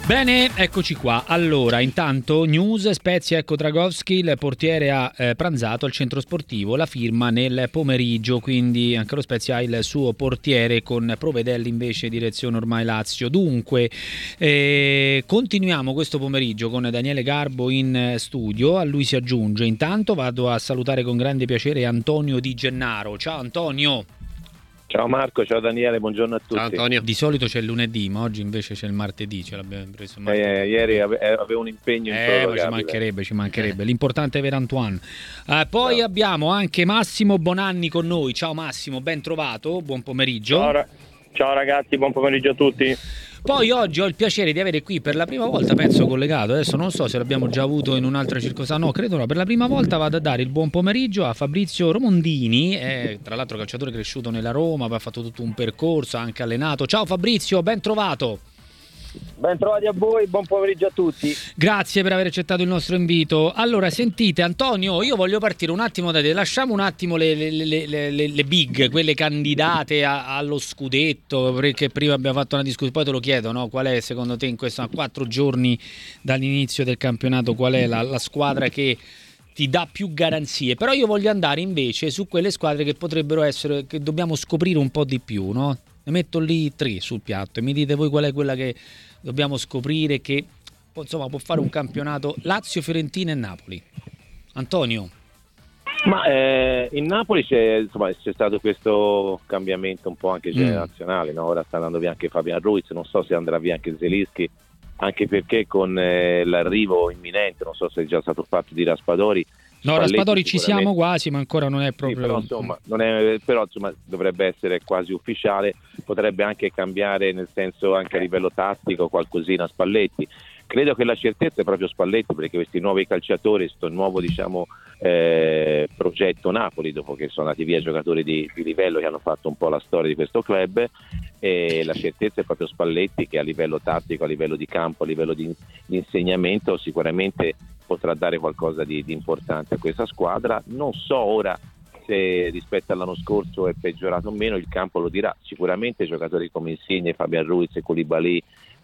Bene, eccoci qua. Allora, intanto news, Spezia, ecco Dragowski, il portiere ha pranzato al centro sportivo, la firma nel pomeriggio, quindi anche lo Spezia ha il suo portiere con Provedelli invece direzione ormai Lazio. Dunque, continuiamo questo pomeriggio con Daniele Garbo in studio, a lui si aggiunge. Intanto vado a salutare con grande piacere Antonio Di Gennaro. Ciao Antonio. Ciao Marco, ciao Daniele, buongiorno a tutti. Ciao Antonio. Di solito c'è il lunedì, ma oggi invece c'è il martedì, ce l'abbiamo preso martedì. Ieri avevo un impegno ma ci mancherebbe. L'importante è avere Antoine. Poi abbiamo anche Massimo Bonanni con noi. Ciao Massimo, ben trovato, buon pomeriggio. Ciao ragazzi, buon pomeriggio a tutti. Poi oggi ho il piacere di avere qui per la prima volta, penso collegato, adesso non so se l'abbiamo già avuto in un'altra circostanza, no, credo no, per la prima volta vado a dare il buon pomeriggio a Fabrizio Romondini, tra l'altro calciatore cresciuto nella Roma, ha fatto tutto un percorso, ha anche allenato. Ciao Fabrizio, ben trovato. Ben trovati a voi, buon pomeriggio a tutti. Grazie per aver accettato il nostro invito. Allora, sentite Antonio, io voglio partire un attimo da te, lasciamo un attimo le big, quelle candidate allo scudetto, perché prima abbiamo fatto una discussione, poi te lo chiedo, no? Qual è secondo te in questi 4 giorni dall'inizio del campionato, qual è la squadra che ti dà più garanzie? Però io voglio andare invece su quelle squadre che potrebbero essere, che dobbiamo scoprire un po' di più, no? Ne metto lì 3 sul piatto e mi dite voi qual è quella che dobbiamo scoprire, che insomma può fare un campionato. Lazio, Fiorentina e Napoli. Antonio. Ma in Napoli c'è stato questo cambiamento un po' anche generazionale, no? Ora sta andando via anche Fabian Ruiz, non so se andrà via anche Zelinski, anche perché con l'arrivo imminente, non so se è già stato fatto, di Raspadori. No, Raspadori ci siamo quasi, ma ancora non è proprio. Sì, però insomma dovrebbe essere quasi ufficiale, potrebbe anche cambiare, nel senso anche a livello tattico qualcosina Spalletti. Credo che la certezza è proprio Spalletti, perché questi nuovi calciatori, questo nuovo progetto Napoli, dopo che sono andati via giocatori di livello che hanno fatto un po' la storia di questo club, e la certezza è proprio Spalletti, che a livello tattico, a livello di campo, a livello di insegnamento sicuramente potrà dare qualcosa di importante a questa squadra. Non so ora se rispetto all'anno scorso è peggiorato o meno, il campo lo dirà. Sicuramente giocatori come Insigne, Fabian Ruiz, Koulibaly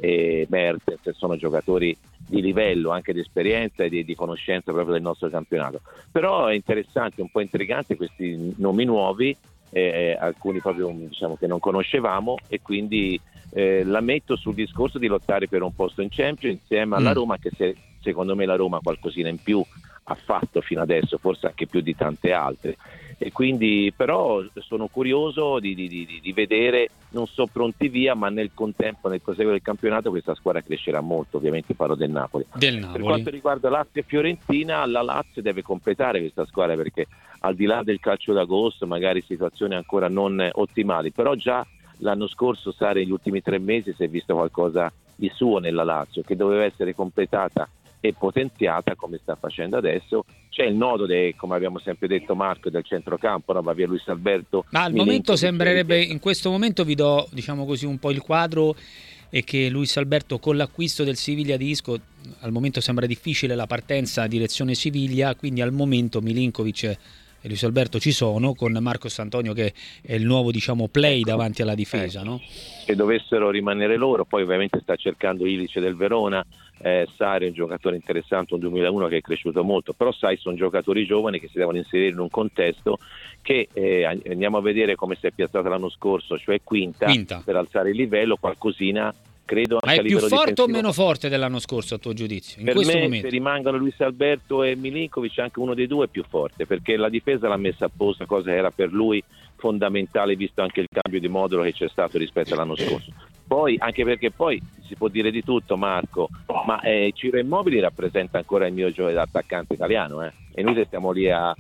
e Mertens sono giocatori di livello, anche di esperienza e di conoscenza proprio del nostro campionato. Però è interessante, un po' intrigante questi nomi nuovi, alcuni proprio che non conoscevamo, e quindi la metto sul discorso di lottare per un posto in Champions insieme alla Roma, che secondo me la Roma qualcosina in più ha fatto fino adesso, forse anche più di tante altre, e quindi però sono curioso di vedere. Non so pronti via, ma nel contempo, nel proseguo del campionato, questa squadra crescerà molto. Ovviamente parlo del Napoli. Per quanto riguarda Lazio e Fiorentina, la Lazio deve completare questa squadra, perché al di là del calcio d'agosto magari situazioni ancora non ottimali, però già l'anno scorso, negli ultimi 3 mesi, si è visto qualcosa di suo nella Lazio, che doveva essere completata e potenziata come sta facendo adesso. C'è il nodo, come abbiamo sempre detto Marco, del centrocampo, no? Va via Luis Alberto. Ma al momento sembrerebbe, in questo momento vi do così un po' il quadro, e che Luis Alberto, con l'acquisto del Siviglia di Isco, al momento sembra difficile la partenza a direzione Siviglia, quindi al momento Milinkovic e Luis Alberto ci sono, con Marcos Antonio che è il nuovo play davanti alla difesa, no? Se dovessero rimanere loro, poi ovviamente sta cercando Ilic del Verona, Sarri è un giocatore interessante, un 2001 che è cresciuto molto, però sono giocatori giovani che si devono inserire in un contesto che andiamo a vedere come si è piazzata l'anno scorso, cioè quinta. Per alzare il livello, qualcosina credo. Ma è più forte o meno forte dell'anno scorso a tuo giudizio? In per questo me, momento, se rimangono Luis Alberto e Milinkovic, anche uno dei due è più forte, perché la difesa l'ha messa a posto, cosa che era per lui fondamentale, visto anche il cambio di modulo che c'è stato rispetto all'anno scorso. Poi, anche perché poi si può dire di tutto, Marco, ma Ciro Immobile rappresenta ancora il mio gioco da attaccante italiano, e noi stiamo lì a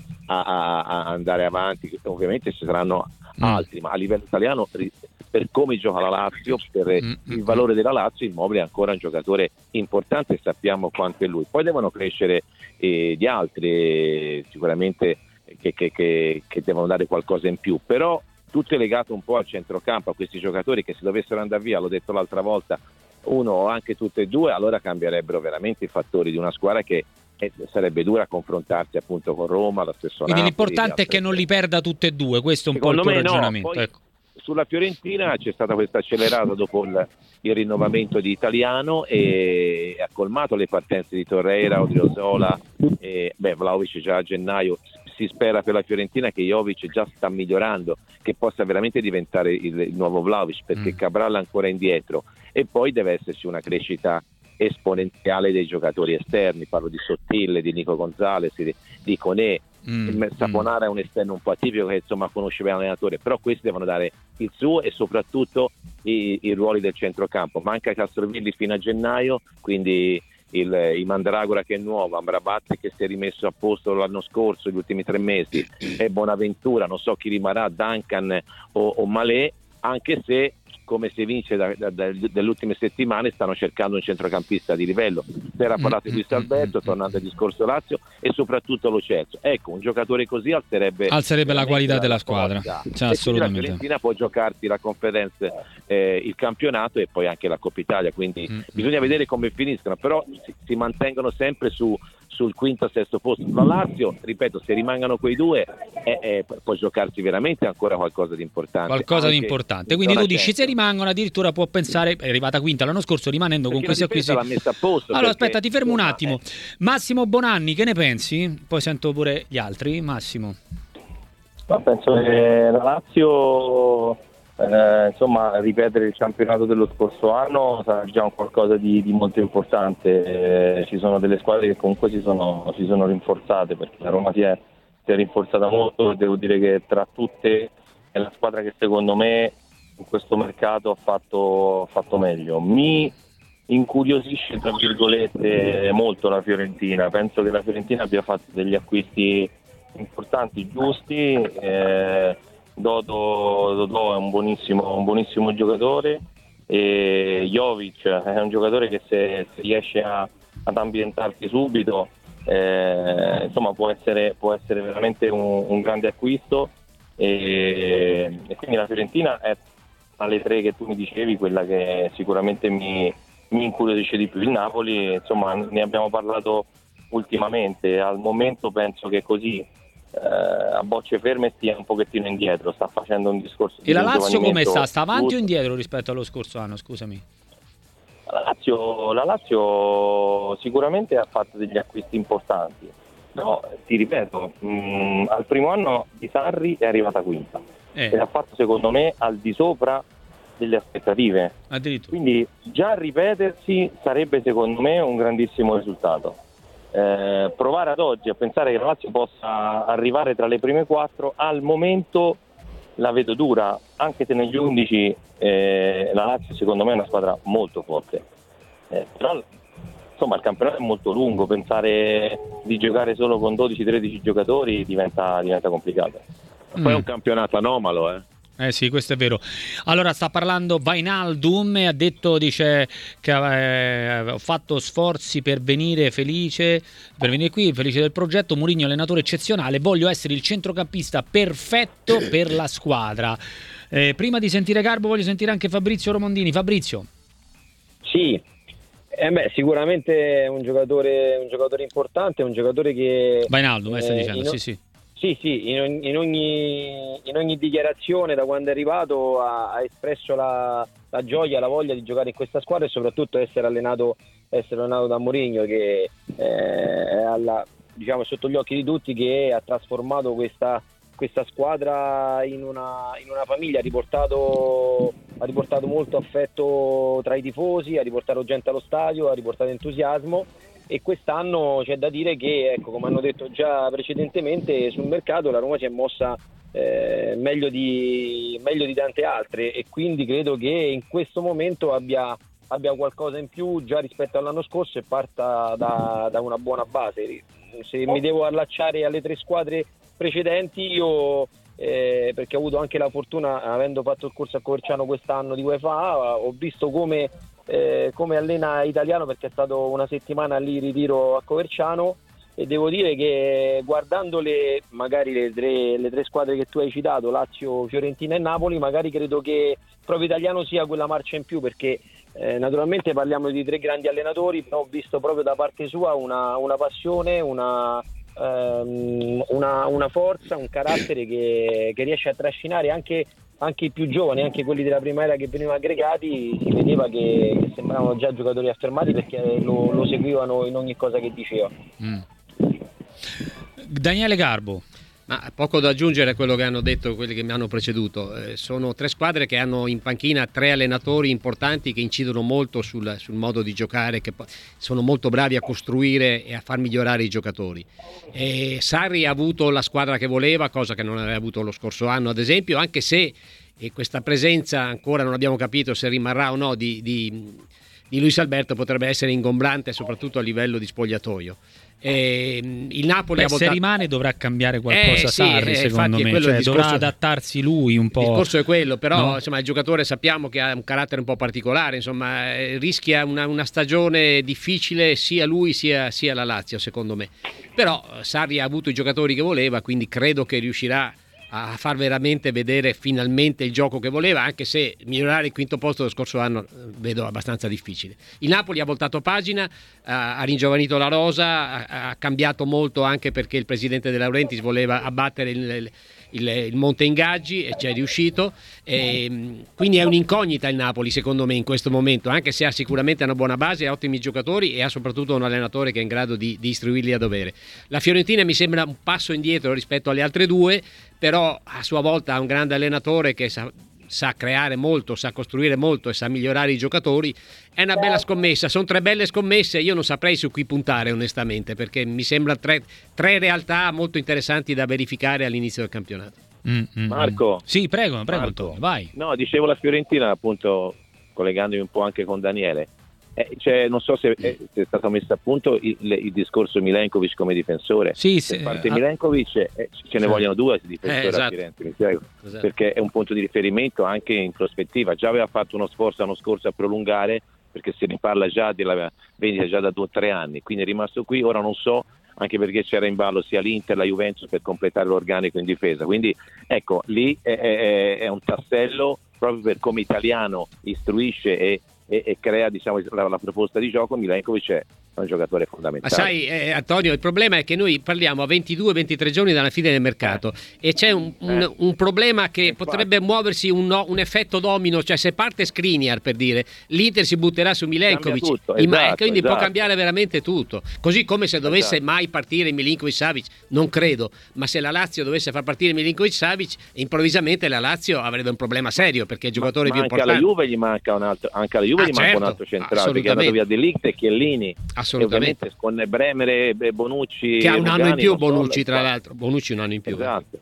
andare avanti. Ovviamente ci saranno altri, ma a livello italiano, per come gioca la Lazio, per il valore della Lazio, Immobile è ancora un giocatore importante, e sappiamo quanto è lui. Poi devono crescere gli altri, sicuramente che devono dare qualcosa in più, però tutto è legato un po' al centrocampo, a questi giocatori che, se dovessero andare via, l'ho detto l'altra volta, uno o anche tutte e due, allora cambierebbero veramente i fattori di una squadra che sarebbe dura confrontarsi appunto con Roma, la stessa. Quindi Napoli, l'importante è che non li perda tutte e due, questo è un po' il tuo ragionamento. Poi, ecco. sulla Fiorentina c'è stata questa accelerata dopo il rinnovamento di Italiano e ha colmato le partenze di Torreira, Odriozola e Vlahovic già a gennaio. Si spera per la Fiorentina che Jovic già sta migliorando, che possa veramente diventare il nuovo Vlahovic, perché Cabral è ancora indietro, e poi deve esserci una crescita esponenziale dei giocatori esterni, parlo di Sottile, di Nico Gonzalez, di Koné. Saponara è un esterno un po' atipico che insomma conosce bene l'allenatore, però questi devono dare il suo e soprattutto i ruoli del centrocampo. Manca Castrovilli fino a gennaio, quindi il Mandragora che è nuovo, Amrabat che si è rimesso a posto l'anno scorso, gli ultimi 3 mesi, e Bonaventura, non so chi rimarrà, Duncan o Malé, anche se come si evince dalle ultime settimane stanno cercando un centrocampista di livello. Si era parlato di Luis Alberto, tornando al discorso Lazio, e soprattutto Lo Celso. Ecco, un giocatore così alzerebbe la qualità della squadra, cioè, assolutamente. La Fiorentina può giocarsi la Conference, il campionato e poi anche la Coppa Italia, quindi bisogna vedere come finiscono, però si mantengono sempre sul quinto o sesto posto. La Lazio, ripeto, se rimangano quei due può giocarsi veramente ancora qualcosa di importante. Quindi tu dici se rimangono, addirittura può pensare, è arrivata quinta l'anno scorso, rimanendo perché con questi acquisti. L'ha messa a posto. Allora aspetta, ti fermo un attimo. Massimo Bonanni, che ne pensi? Poi sento pure gli altri. Massimo. Ma penso che la Lazio ripetere il campionato dello scorso anno sarà già un qualcosa di molto importante. Ci sono delle squadre che comunque si sono rinforzate, perché la Roma si è rinforzata molto. Devo dire che tra tutte è la squadra che secondo me in questo mercato ha fatto meglio. Mi incuriosisce tra virgolette molto la Fiorentina. Penso che la Fiorentina abbia fatto degli acquisti importanti, giusti. Dodò è un buonissimo giocatore, e Jovic è un giocatore che se riesce ad ambientarsi subito può essere veramente un grande acquisto, e quindi la Fiorentina è tra le 3 che tu mi dicevi quella che sicuramente mi incuriosisce di più. Il Napoli, insomma, ne abbiamo parlato ultimamente. Al momento penso che così a bocce ferme stia un pochettino indietro, sta facendo un discorso di e la Lazio come sta? Sta avanti giusto o indietro rispetto allo scorso anno? Scusami. La Lazio sicuramente ha fatto degli acquisti importanti, però ti ripeto, al primo anno di Sarri è arrivata quinta e ha fatto secondo me al di sopra delle aspettative, quindi già ripetersi sarebbe secondo me un grandissimo risultato. Provare ad oggi a pensare che la Lazio possa arrivare tra le prime 4 al momento la vedo dura, anche se negli 11 la Lazio secondo me è una squadra molto forte, però insomma il campionato è molto lungo, pensare di giocare solo con 12-13 giocatori diventa complicato. Poi è un campionato anomalo, Sì, questo è vero. Allora sta parlando Wijnaldum e ha detto, dice che ho fatto sforzi per venire qui, felice del progetto. Mourinho allenatore eccezionale, voglio essere il centrocampista perfetto per la squadra. Prima di sentire Garbo voglio sentire anche Fabrizio Romondini. Fabrizio. Sì, sicuramente è un giocatore importante, un giocatore che Wijnaldum stai dicendo, sì. Sì, in ogni dichiarazione da quando è arrivato ha espresso la gioia, la voglia di giocare in questa squadra e soprattutto essere allenato da Mourinho, che diciamo sotto gli occhi di tutti, che ha trasformato questa squadra in una famiglia, ha riportato molto affetto tra i tifosi, ha riportato gente allo stadio, ha riportato entusiasmo. E quest'anno c'è da dire che, ecco, come hanno detto già precedentemente, sul mercato la Roma si è mossa meglio di tante altre, e quindi credo che in questo momento abbia qualcosa in più già rispetto all'anno scorso e parta da una buona base. Se mi devo allacciare alle 3 squadre precedenti, io perché ho avuto anche la fortuna, avendo fatto il corso a Coverciano quest'anno di UEFA, ho visto come allena Italiano, perché è stato una settimana lì in ritiro a Coverciano, e devo dire che guardando magari le tre squadre che tu hai citato, Lazio, Fiorentina e Napoli, magari credo che proprio Italiano sia quella marcia in più, perché naturalmente parliamo di 3 grandi allenatori, però ho visto proprio da parte sua una passione, una forza, un carattere che riesce a trascinare anche anche i più giovani, anche quelli della prima era che venivano aggregati, si vedeva che sembravano già giocatori affermati, perché lo seguivano in ogni cosa che diceva. Daniele Garbo. Ma poco da aggiungere a quello che hanno detto quelli che mi hanno preceduto. Sono 3 squadre che hanno in panchina 3 allenatori importanti che incidono molto sul modo di giocare, che sono molto bravi a costruire e a far migliorare i giocatori. Sarri ha avuto la squadra che voleva, cosa che non aveva avuto lo scorso anno ad esempio, anche se questa presenza ancora non abbiamo capito se rimarrà o no di Luis Alberto potrebbe essere ingombrante, soprattutto a livello di spogliatoio. Il Napoli se rimane dovrà cambiare qualcosa Sarri, secondo me, cioè, dovrà adattarsi lui un po'. Il discorso è quello, però no? Insomma, il giocatore sappiamo che ha un carattere un po' particolare, insomma, rischia una stagione difficile sia lui sia la Lazio, secondo me. Però Sarri ha avuto i giocatori che voleva, quindi credo che riuscirà a far veramente vedere finalmente il gioco che voleva, anche se migliorare il quinto posto dello scorso anno vedo abbastanza difficile. Il Napoli ha voltato pagina, ha ringiovanito la rosa, ha cambiato molto anche perché il presidente De Laurentiis voleva abbattere il monte ingaggi e ci è riuscito, quindi è un'incognita il Napoli secondo me in questo momento, anche se ha sicuramente una buona base, ha ottimi giocatori e ha soprattutto un allenatore che è in grado di istruirli a dovere. La Fiorentina mi sembra un passo indietro rispetto alle altre due, però a sua volta ha un grande allenatore che sa creare molto, sa costruire molto e sa migliorare i giocatori. È una bella scommessa, sono 3 belle scommesse, io non saprei su cui puntare onestamente, perché mi sembra tre realtà molto interessanti da verificare all'inizio del campionato. Marco? Sì, prego Marco. Antonio, vai. No, dicevo la Fiorentina, appunto, collegandomi un po' anche con Daniele. Non so se è stato messo a punto il discorso Milenkovic come difensore. Sì, per parte Milenkovic ce ne vogliono 2 difensori esatto. a Firenze, mi spiego? Esatto. Perché è un punto di riferimento anche in prospettiva. Già aveva fatto uno sforzo l'anno scorso a prolungare, perché se ne parla già della vendita già da 2 o 3 anni, quindi è rimasto qui. Ora non so, anche perché c'era in ballo sia l'Inter, la Juventus per completare l'organico in difesa, quindi ecco, lì è un tassello proprio per come italiano istruisce e crea, diciamo, la proposta di gioco. Milenkovic è un giocatore fondamentale. Ma sai, Antonio, il problema è che noi parliamo a 22-23 giorni dalla fine del mercato e c'è un problema che potrebbe muoversi un effetto domino, cioè se parte Skriniar, per dire, l'Inter si butterà su Milenkovic, tutto, quindi può esatto. cambiare veramente tutto, così come se dovesse mai partire Milinkovic-Savic, non credo, ma se la Lazio dovesse far partire Milinkovic-Savic, improvvisamente la Lazio avrebbe un problema serio, perché è il giocatore più importante. Anche alla Juve gli manca un altro, certo, un altro centrale, perché è andato via De Ligt e Chiellini. Assolutamente. Con Bremer e Bonucci, che ha un anno in più, Bonucci, tra l'altro. l'altro. Bonucci un anno in più. Esatto.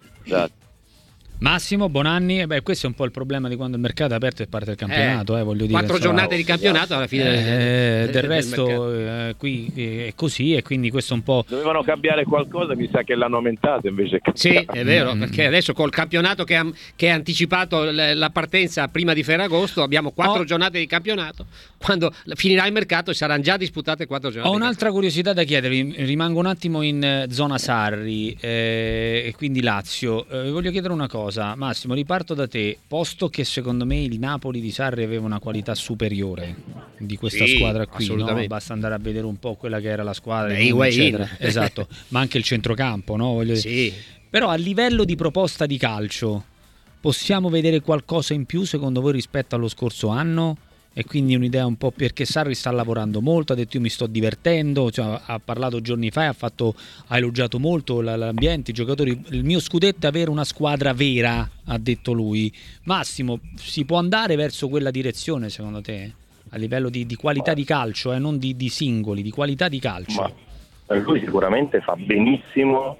Massimo, Bonanni, questo è un po' il problema di quando il mercato è aperto e parte il campionato, voglio dire. 4 giornate di campionato alla fine del resto qui è così, e quindi questo un po'. Dovevano cambiare qualcosa, mi sa che l'hanno aumentato invece. Sì, è vero, perché adesso col campionato che ha anticipato la partenza prima di Ferragosto abbiamo 4 giornate di campionato. Quando finirà il mercato saranno già disputate 4 giornate. Ho un'altra curiosità da chiedervi, rimango un attimo in zona Sarri e quindi Lazio. Voglio chiedere una cosa. Massimo, riparto da te, posto che secondo me il Napoli di Sarri aveva una qualità superiore di questa squadra qui, no? Basta andare a vedere un po' quella che era la squadra, eccetera. Esatto, ma anche il centrocampo, no? Voglio dire. Sì. Però a livello di proposta di calcio possiamo vedere qualcosa in più secondo voi rispetto allo scorso anno? E quindi un'idea un po', perché Sarri sta lavorando molto, ha detto io mi sto divertendo, cioè, ha parlato giorni fa e ha elogiato molto l'ambiente, i giocatori. Il mio scudetto è avere una squadra vera, ha detto lui. Massimo, si può andare verso quella direzione secondo te? A livello di qualità di calcio, non di singoli, di qualità di calcio? Ma lui sicuramente fa benissimo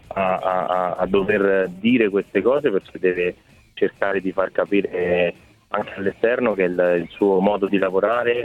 a dover dire queste cose, perché deve cercare di far capire anche all'esterno che il suo modo di lavorare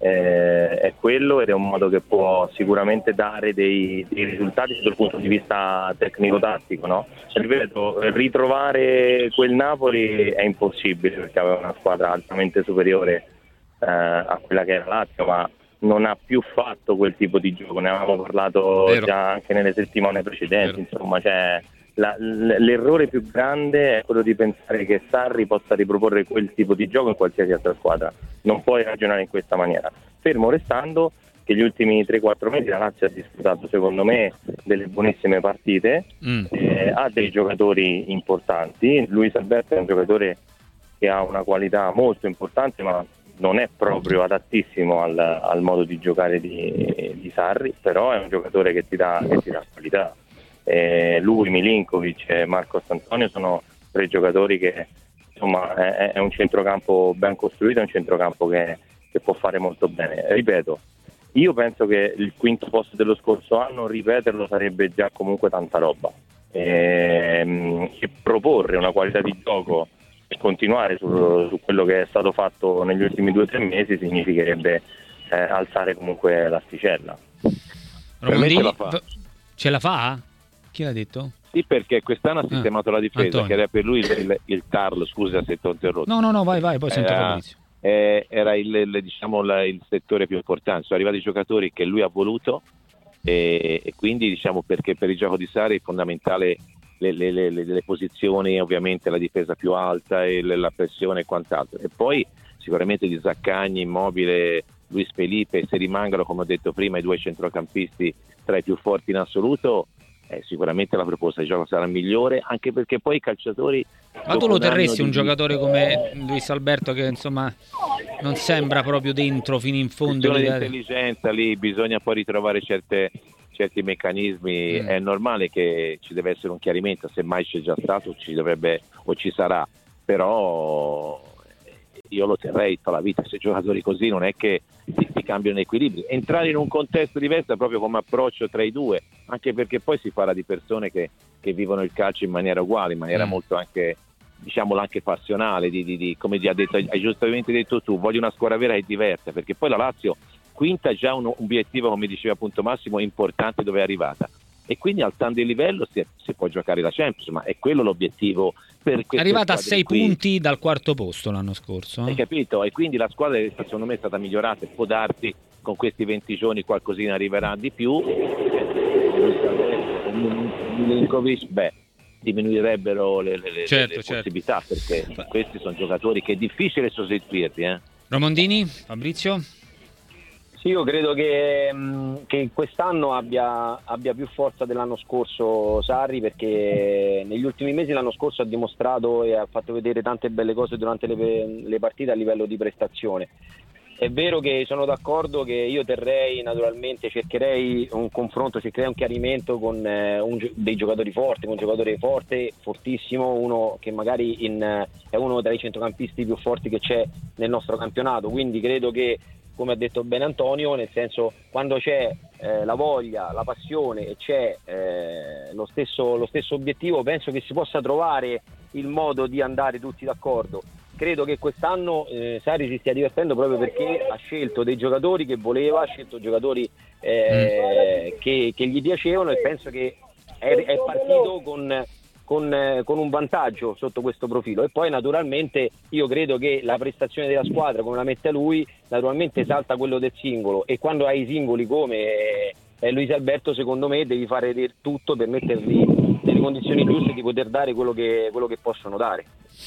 è quello, ed è un modo che può sicuramente dare dei risultati dal punto di vista tecnico-tattico, no? Ripeto, ritrovare quel Napoli è impossibile, perché aveva una squadra altamente superiore a quella che era Lazio, ma non ha più fatto quel tipo di gioco, ne avevamo parlato già anche nelle settimane precedenti. Insomma, l'errore più grande è quello di pensare che Sarri possa riproporre quel tipo di gioco in qualsiasi altra squadra. Non puoi ragionare in questa maniera, fermo restando che gli ultimi 3-4 mesi la Lazio ha disputato secondo me delle buonissime partite, ha dei giocatori importanti. Luis Alberto è un giocatore che ha una qualità molto importante, ma non è proprio adattissimo al modo di giocare di Sarri, però è un giocatore che ti dà qualità. Lui, Milinkovic e Marcos Antonio sono 3 giocatori che, insomma, è un centrocampo ben costruito, è un centrocampo che può fare molto bene. Ripeto, io penso che il quinto posto dello scorso anno, ripeterlo, sarebbe già comunque tanta roba, e proporre una qualità di gioco e continuare su quello che è stato fatto negli ultimi 2 o 3 mesi significherebbe alzare comunque l'asticella. Romandini, ce la fa? Chi l'ha detto? Sì, perché quest'anno ha sistemato la difesa, Antonio. che era per lui il tarlo, scusa se ti ho interrotto. No, vai, poi sento Fabrizio. Era il settore più importante. Sono arrivati i giocatori che lui ha voluto, e quindi diciamo, perché per il gioco di Sarri è fondamentale le posizioni, ovviamente la difesa più alta e la pressione e quant'altro, e poi sicuramente di Zaccagni, Immobile, Luis Felipe, se rimangono, come ho detto prima, i 2 centrocampisti tra i più forti in assoluto, sicuramente la proposta di gioco sarà migliore, anche perché poi i calciatori... Ma tu lo terresti un giocatore come Luis Alberto, che insomma non sembra proprio dentro fino in fondo? Di intelligenza, lì bisogna poi ritrovare certi meccanismi. È normale che ci deve essere un chiarimento, se mai c'è già stato ci dovrebbe o ci sarà, però io lo terrei tutta la vita. Se giocatori così non è che ti cambiano equilibri. Entrare in un contesto diverso è proprio come approccio tra i due, anche perché poi si parla di persone che vivono il calcio in maniera uguale, in maniera molto anche, diciamolo, anche passionale, come hai giustamente detto tu, voglio una squadra vera e diversa, perché poi la Lazio quinta già un obiettivo, come diceva appunto Massimo, importante dove è arrivata, e quindi alzando il livello si può giocare la Champions, ma è quello l'obiettivo. Per è arrivata a 6 punti dal 4º posto l'anno scorso. Hai capito? E quindi la squadra secondo me è stata migliorata, e può darsi con questi 20 giorni qualcosina arriverà di più. Milinkovic, diminuirebbero le possibilità, perché questi sono giocatori che è difficile sostituirli. Romandini, Fabrizio? Sì, io credo che quest'anno abbia più forza dell'anno scorso Sarri, perché negli ultimi mesi l'anno scorso ha dimostrato e ha fatto vedere tante belle cose durante le partite a livello di prestazione. È vero che sono d'accordo che io cercherei un confronto, cercherei un chiarimento con dei giocatori forti, con un giocatore forte, fortissimo, uno che magari è uno tra i centrocampisti più forti che c'è nel nostro campionato, quindi credo che, come ha detto bene Antonio, nel senso, quando c'è la voglia, la passione e c'è lo stesso obiettivo, penso che si possa trovare il modo di andare tutti d'accordo. Credo che quest'anno Sarri si stia divertendo proprio perché ha scelto dei giocatori che voleva, ha scelto giocatori che gli piacevano, e penso che è partito con un vantaggio sotto questo profilo. E poi naturalmente io credo che la prestazione della squadra, come la mette lui, naturalmente salta quello del singolo, e quando hai i singoli come Luis Alberto, secondo me devi fare tutto per metterli nelle condizioni giuste di poter dare quello che possono dare.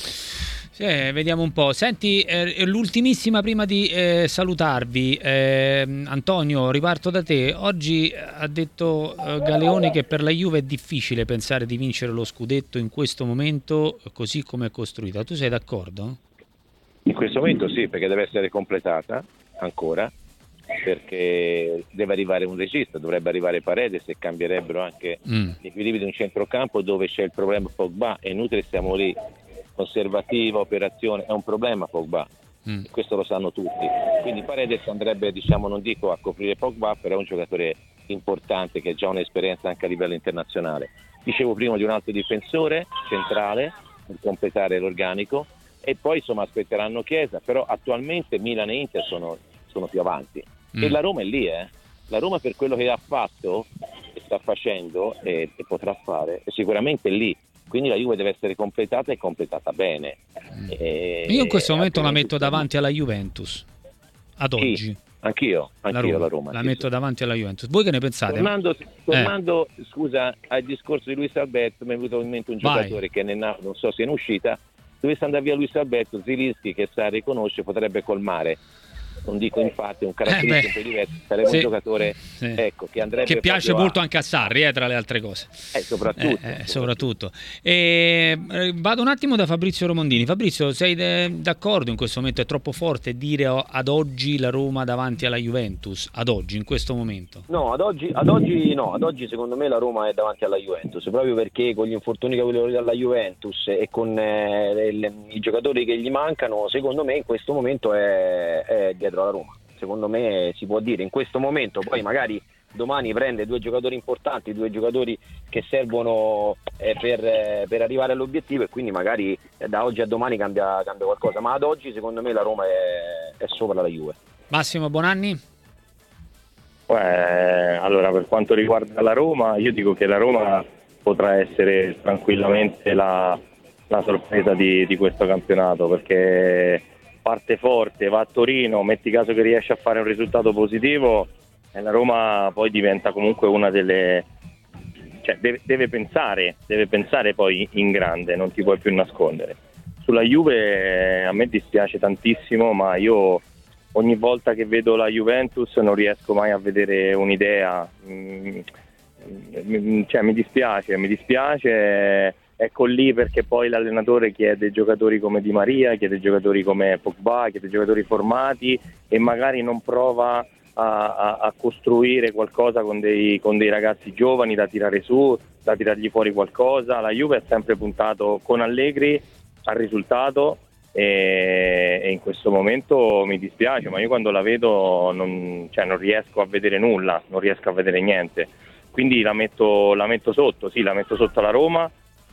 Vediamo un po'. Senti, l'ultimissima prima di salutarvi, Antonio, riparto da te. Oggi ha detto Galeone che per la Juve è difficile pensare di vincere lo scudetto in questo momento, così come è costruita. Tu sei d'accordo? In questo momento sì, perché deve essere completata ancora, perché deve arrivare un regista, dovrebbe arrivare Paredes, e cambierebbero anche gli equilibri di un centrocampo dove c'è il problema Pogba. È inutile, stiamo lì, conservativa, operazione, è un problema Pogba, questo lo sanno tutti, quindi Paredes andrebbe, diciamo, non dico a coprire Pogba, però è un giocatore importante che ha già un'esperienza anche a livello internazionale. Dicevo prima di un altro difensore centrale per completare l'organico, e poi insomma aspetteranno Chiesa, però attualmente Milan e Inter sono più avanti, e la Roma è lì, la Roma, per quello che ha fatto e sta facendo e potrà fare, è sicuramente lì. Quindi la Juve deve essere completata, e completata bene. Io in questo momento la metto davanti alla Juventus, ad oggi. Anch'io la Roma. La metto davanti alla Juventus. Voi che ne pensate? Tornando scusa, al discorso di Luis Alberto, mi è venuto in mente un giocatore che non so se è in uscita. Dovesse andare via Luis Alberto, Zilinski, che sa riconosce, potrebbe colmare non dico infatti, un caratteristico diverso, sarebbe un giocatore ecco, che andrebbe, che piace molto anche a Sarri, tra le altre cose, soprattutto. Vado un attimo da Fabrizio Romondini. Fabrizio, sei d'accordo in questo momento? È troppo forte dire ad oggi la Roma davanti alla Juventus, ad oggi, in questo momento? No, ad oggi secondo me la Roma è davanti alla Juventus, proprio perché con gli infortuni che vogliono alla Juventus e con i giocatori che gli mancano, secondo me in questo momento è dietro alla Roma. Secondo me si può dire in questo momento, poi magari domani prende 2 giocatori importanti, 2 giocatori che servono per arrivare all'obiettivo, e quindi magari da oggi a domani cambia qualcosa, ma ad oggi secondo me la Roma è sopra la Juve. Massimo Bonanni? Allora, per quanto riguarda la Roma, io dico che la Roma potrà essere tranquillamente la sorpresa di questo campionato, perché parte forte, va a Torino, metti caso che riesce a fare un risultato positivo, e la Roma poi diventa comunque una delle, cioè deve pensare poi in grande, non ti puoi più nascondere. Sulla Juve a me dispiace tantissimo, ma io ogni volta che vedo la Juventus non riesco mai a vedere un'idea, cioè mi dispiace. Ecco lì perché poi l'allenatore chiede giocatori come Di Maria, chiede giocatori come Pogba, chiede giocatori formati, e magari non prova a costruire qualcosa con dei ragazzi giovani da tirare su, da tirargli fuori qualcosa. La Juve ha sempre puntato con Allegri al risultato, e in questo momento mi dispiace, ma io quando la vedo non riesco a vedere nulla, non riesco a vedere niente, quindi la metto sotto alla Roma.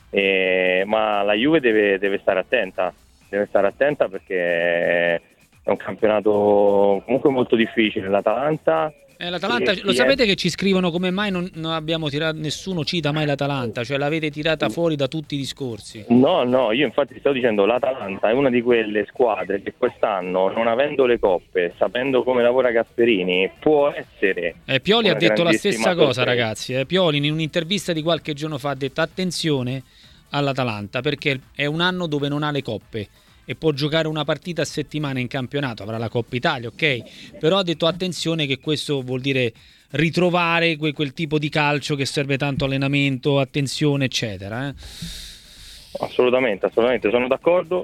Ma la Juve deve stare attenta perché è un campionato comunque molto difficile. L'Atalanta, lo sapete che ci scrivono come mai non abbiamo tirato, nessuno cita mai l'Atalanta, cioè l'avete tirata fuori da tutti i discorsi? No, io infatti stavo dicendo l'Atalanta è una di quelle squadre che quest'anno, non avendo le coppe, sapendo come lavora Gasperini, può essere Pioli ha detto la stessa cosa, ragazzi. Pioli in un'intervista di qualche giorno fa ha detto attenzione all'Atalanta, perché è un anno dove non ha le coppe e può giocare una partita a settimana in campionato, avrà la Coppa Italia, ok, però ha detto attenzione che questo vuol dire ritrovare quel tipo di calcio che serve tanto allenamento, attenzione eccetera. Assolutamente, sono d'accordo,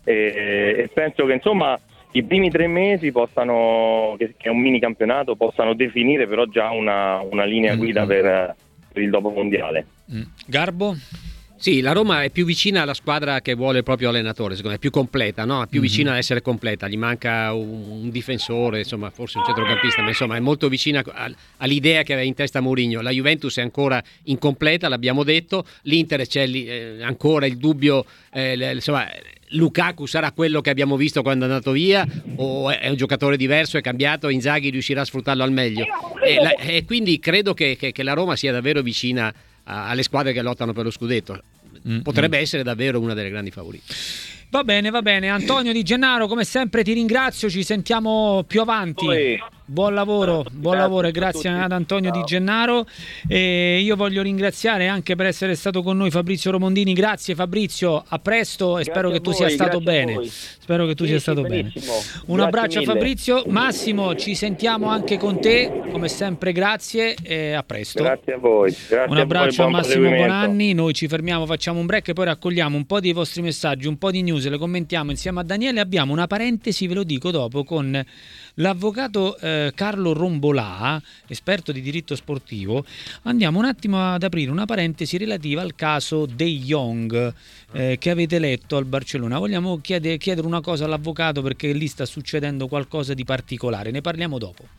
e penso che insomma i primi 3 mesi possano, che è un mini campionato, possano definire però già una linea guida per il dopo mondiale. Garbo? Sì, la Roma è più vicina alla squadra che vuole il proprio allenatore, secondo me è più completa, no? È più vicina ad essere completa, gli manca un difensore, insomma, forse un centrocampista, ma insomma è molto vicina all'idea che aveva in testa Mourinho. La Juventus è ancora incompleta, l'abbiamo detto, l'Inter c'è ancora il dubbio, insomma, Lukaku sarà quello che abbiamo visto quando è andato via o è un giocatore diverso, è cambiato, Inzaghi riuscirà a sfruttarlo al meglio, e quindi credo che la Roma sia davvero vicina alle squadre che lottano per lo scudetto. Potrebbe essere davvero una delle grandi favorite. Va bene. Antonio Di Gennaro, come sempre ti ringrazio, ci sentiamo più avanti. Buon lavoro e grazie ad Antonio Di Gennaro. Io voglio ringraziare anche per essere stato con noi Fabrizio Romondini. Grazie Fabrizio, a presto e spero che tu sia stato bene. Spero che tu sia stato bene. Un abbraccio a Fabrizio. Massimo, ci sentiamo anche con te, come sempre grazie e a presto. Grazie a voi. Un abbraccio a Massimo Bonanni. Noi ci fermiamo, facciamo un break e poi raccogliamo un po' dei vostri messaggi, un po' di news, le commentiamo insieme a Daniele. Abbiamo una parentesi, ve lo dico dopo, con l'avvocato Carlo Rombolà, esperto di diritto sportivo. Andiamo un attimo ad aprire una parentesi relativa al caso De Jong che avete letto al Barcellona. Vogliamo chiedere una cosa all'avvocato, perché lì sta succedendo qualcosa di particolare, ne parliamo dopo.